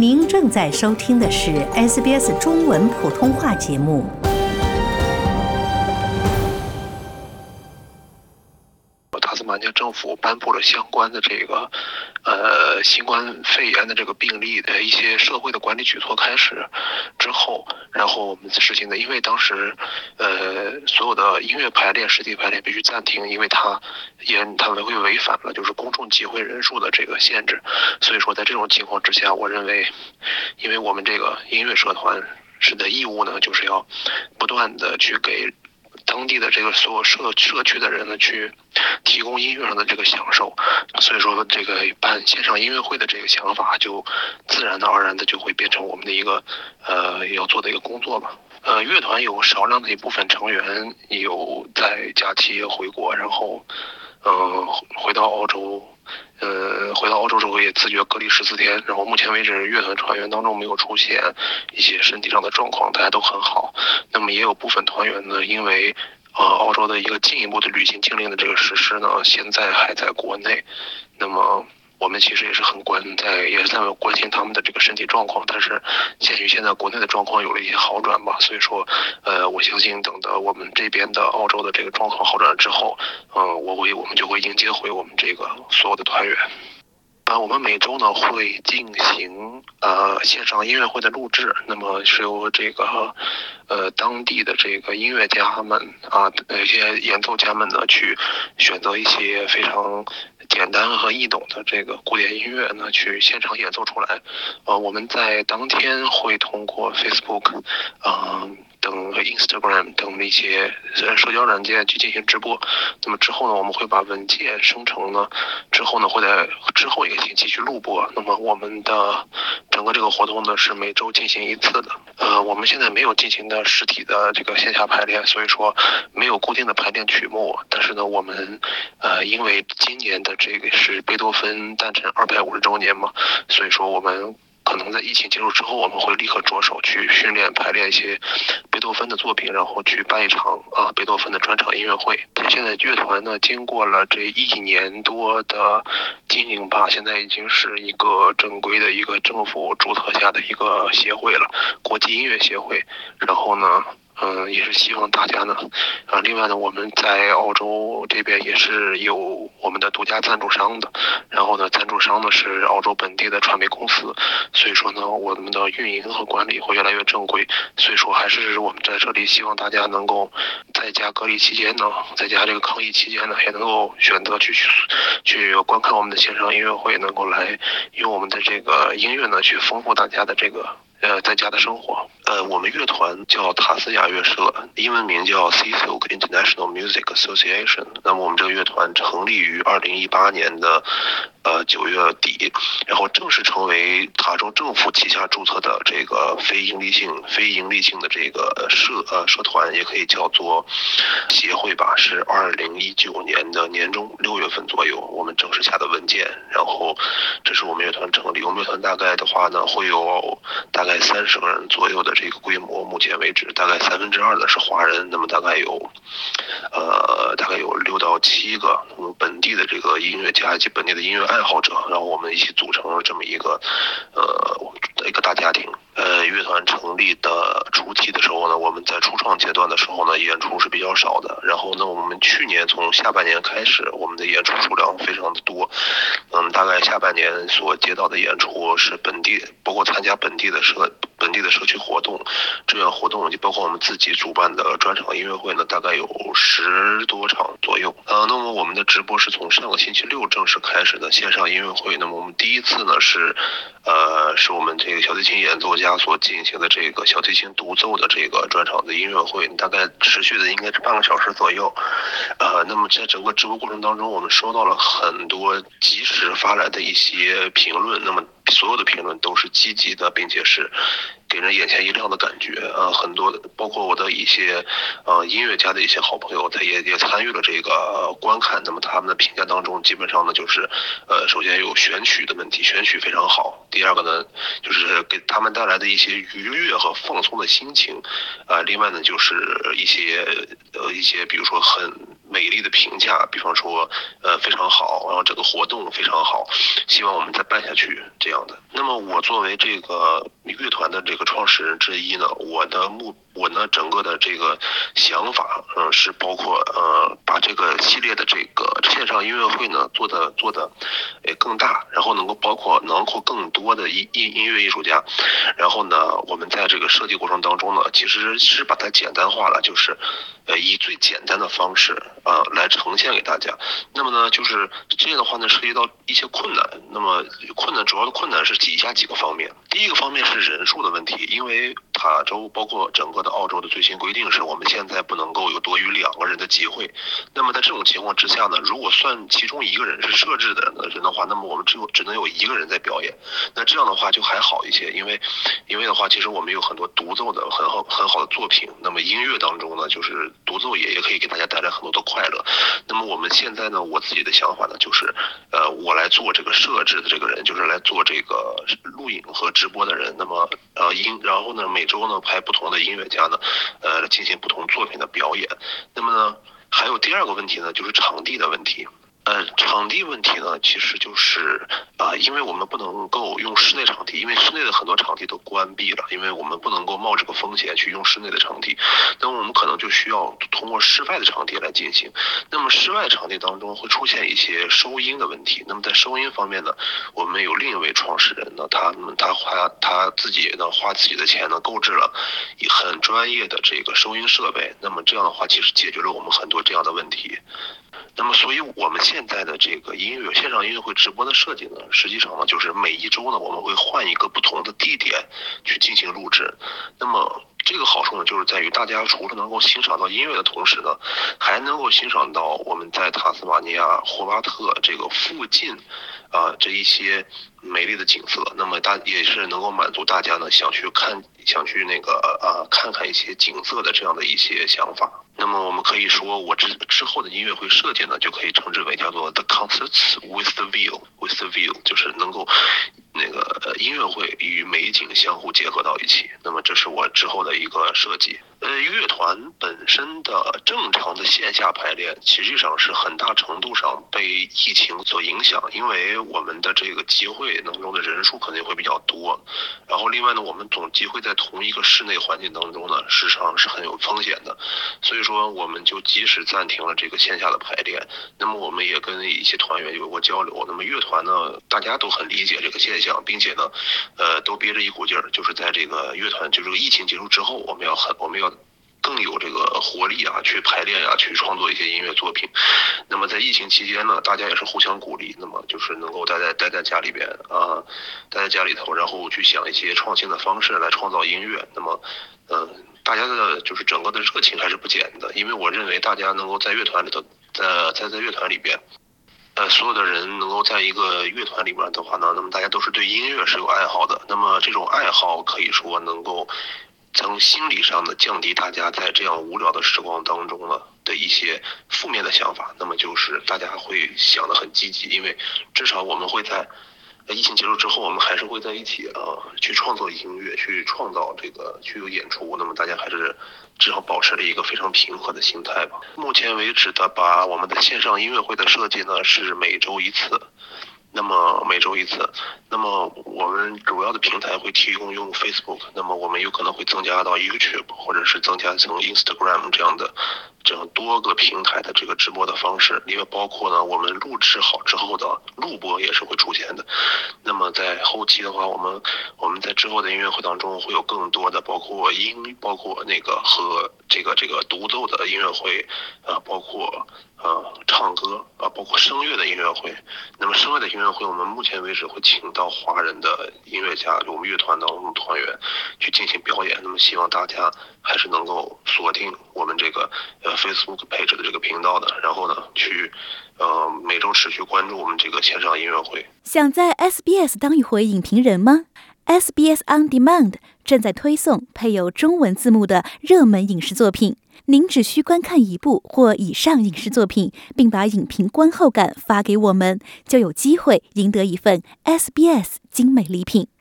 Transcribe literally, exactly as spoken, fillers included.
您正在收听的是 S B S 中文普通话节目。 塔斯马尼亚政府颁布了相关的这个呃新冠肺炎的这个病例的一些社会的管理举措开始之后，然后我们实行的，因为当时呃所有的音乐排练、实体排练必须暂停，因为它也它违会违反了就是公众集会人数的这个限制，所以说在这种情况之下，我认为，因为我们这个音乐社团是的义务呢，就是要不断的去给当地的这个所有社社区的人呢，去提供音乐上的这个享受，所以说这个办线上音乐会的这个想法，就自然的而然的就会变成我们的一个呃要做的一个工作吧。呃，乐团有少量的一部分成员有在假期回国，然后嗯、呃、回到澳洲。呃，回到澳洲之后也自觉隔离十四天，然后目前为止乐团团员当中没有出现一些身体上的状况，大家都很好。那么也有部分团员呢，因为呃澳洲的一个进一步的旅行禁令的这个实施呢，现在还在国内。那么我们其实也是很关在也是在关心他们的这个身体状况，但是鉴于现在国内的状况有了一些好转吧，所以说呃我相信等到我们这边的澳洲的这个状况好转之后，嗯、呃、我会我们就会迎接回我们这个所有的团员。啊，我们每周呢会进行呃线上音乐会的录制，那么是由这个呃当地的这个音乐家们啊，一些演奏家们呢去选择一些非常简单和易懂的这个古典音乐呢去现场演奏出来。呃，我们在当天会通过 Facebook， 啊、呃。等 Instagram 等一些社交软件去进行直播，那么之后呢，我们会把文件生成呢，之后呢会在之后一个星期去录播。那么我们的整个这个活动呢是每周进行一次的。呃，我们现在没有进行的实体的这个线下排练，所以说没有固定的排练曲目。但是呢，我们呃因为今年的这个是贝多芬诞辰二百五十周年嘛，所以说我们可能在疫情结束之后，我们会立刻着手去训练排练一些贝多芬的作品，然后去办一场啊贝多芬的专场音乐会。现在乐团呢，经过了这一年多的经营吧，现在已经是一个正规的一个政府注册下的一个协会了，国际音乐协会。然后呢，嗯，也是希望大家呢，啊，另外呢，我们在澳洲这边也是有我们的独家赞助商的，然后呢，赞助商呢是澳洲本地的传媒公司，所以说呢，我们的运营和管理会越来越正规，所以说还是我们在这里希望大家能够在家隔离期间呢，在家这个抗疫期间呢，也能够选择去去观看我们的线上音乐会，能够来用我们的这个音乐呢去丰富大家的这个呃在家的生活。呃，我们乐团叫塔斯雅乐社，英文名叫 Seasilk International Music Association。那么我们这个乐团成立于二零一八年的呃九月底，然后正式成为塔州政府旗下注册的这个非盈利性非盈利性的这个社呃社团，也可以叫做协会吧，是二零一九年的年中六月份左右，我们正式下的文件。然后这是我们乐团成立，我们乐团大概的话呢，会有大概三十个人左右的这个规模，目前为止大概三分之二的是华人，那么大概有呃大概有六到七个我们本地的这个音乐家以及本地的音乐爱好者，然后我们一起组成了这么一个呃我们的一个大家庭。呃，乐团成立的初期的时候呢，我们在初创阶段的时候呢，演出是比较少的。然后呢，我们去年从下半年开始，我们的演出数量非常的多。嗯，大概下半年所接到的演出是本地，包括参加本地的社本地的社区活动、志愿活动，以及包括我们自己主办的专场音乐会呢，大概有十多场左右。呃，那么我们的直播是从上个星期六正式开始的线上音乐会。那么我们第一次呢是，呃，是我们这个小提琴演奏家所进行的这个小提琴独奏的这个专场的音乐会，大概持续的应该是半个小时左右。呃，那么在整个直播过程当中，我们收到了很多及时发来的一些评论，那么所有的评论都是积极的，并且是给人眼前一亮的感觉。呃，很多包括我的一些呃音乐家的一些好朋友，他也也参与了这个观看。那么他们的评价当中，基本上呢就是，呃，首先有选曲的问题，选曲非常好。第二个呢，就是给他们带来的一些愉悦和放松的心情。呃，另外呢，就是一些呃一些比如说很美丽的评价，比方说呃非常好，然后这个活动非常好，希望我们再办下去这样的。那么我作为这个乐团的这个创始人之一呢，我的目我呢整个的这个想法，嗯、呃，是包括呃把这个系列的这个线上音乐会呢做的做的呃更大，然后能够包括囊括更多的音音音乐艺术家，然后呢我们在这个设计过程当中呢，其实是把它简单化了，就是呃以最简单的方式啊、呃、来呈现给大家。那么呢就是这样的话呢涉及到一些困难，那么困难主要的困难是以下几个方面。第一个方面是人数的问题，因为塔州包括整个的澳洲的最新规定是我们现在不能够有多于两个人的集会。那么在这种情况之下呢，如果算其中一个人是设置的人的话，那么我们只有只能有一个人在表演。那这样的话就还好一些，因为因为的话其实我们有很多独奏的很好很好的作品，那么音乐当中呢就是独奏也也可以给大家带来很多的快乐。那么我们现在呢，我自己的想法呢就是呃我来做这个设置的这个人，就是来做这个录影和直播的人。那么呃音然后呢每周呢派不同的音乐家呢呃进行不同作品的表演。那么呢还有第二个问题呢，就是场地的问题。呃，场地问题呢，其实就是啊、呃，因为我们不能够用室内场地，因为室内的很多场地都关闭了，因为我们不能够冒这个风险去用室内的场地，那么我们可能就需要通过室外的场地来进行。那么室外场地当中会出现一些收音的问题，那么在收音方面呢，我们有另一位创始人呢，他们他花他自己呢花自己的钱呢购置了很专业的这个收音设备，那么这样的话其实解决了我们很多这样的问题。那么，所以我们现在的这个音乐线上音乐会直播的设计呢，实际上呢，就是每一周呢，我们会换一个不同的地点去进行录制。那么这个好处呢，就是在于大家除了能够欣赏到音乐的同时呢，还能够欣赏到我们在塔斯马尼亚霍巴特这个附近啊、呃、这一些美丽的景色。那么大也是能够满足大家呢想去看想去那个啊、呃、看看一些景色的这样的一些想法。那么我们可以说，我之之后的音乐会设计呢，就可以称之为叫做 The Concerts with the View，with the View， 就是能够那个呃音乐会与美景相互结合到一起。那么这是我之后的一个设计。呃，乐团本身的正常的线下排练，实际上是很大程度上被疫情所影响，因为我们的这个集会当中的人数肯定会比较多，然后另外呢，我们总集会在同一个室内环境当中呢，实际上是很有风险的，所以说我们就及时暂停了这个线下的排练。那么我们也跟一些团员有过交流，那么乐团呢，大家都很理解这个现象，并且呢，呃，都憋着一股劲儿，就是在这个乐团就这个疫情结束之后，我们要很我们要更有这个活力啊，去排练啊，去创作一些音乐作品。那么在疫情期间呢，大家也是互相鼓励，那么就是能够待在待在家里边啊，待在家里头，然后去想一些创新的方式来创造音乐。那么，嗯、呃，大家的就是整个的热情还是不减的，因为我认为大家能够在乐团里头，在在在乐团里边。呃，所有的人能够在一个乐团里面的话呢，那么大家都是对音乐是有爱好的。那么这种爱好可以说能够从心理上的降低大家在这样无聊的时光当中呢的一些负面的想法。那么就是大家会想得很积极，因为至少我们会在疫情结束之后，我们还是会在一起啊，去创作音乐，去创造这个去有演出。那么大家还是至少保持了一个非常平和的心态吧。目前为止的，把我们的线上音乐会的设计呢是每周一次。那么每周一次，那么我们主要的平台会提供用 Facebook， 那么我们有可能会增加到 YouTube， 或者是增加成 Instagram 这样的这样多个平台的这个直播的方式，另外包括呢我们录制好之后的录播也是会出现的。那么在后期的话，我们我们在之后的音乐会当中会有更多的包括音包括那个和这个这个独奏的音乐会啊、呃，包括呃唱歌啊、呃，包括声乐的音乐会。那么声乐的音乐会，我们目前为止会请到华人的音乐家，就我们乐团当中的团员去进行表演。那么希望大家还是能够锁定我们这个呃 Facebook page 的这个频道的，然后呢去呃每周持续关注我们这个线上音乐会。 想在 S B S 当一回影评人吗？ S B S On Demand 正在推送配有中文字幕的热门影视作品。您只需观看一部或以上影视作品，并把影评观后感发给我们，就有机会赢得一份 S B S 精美礼品。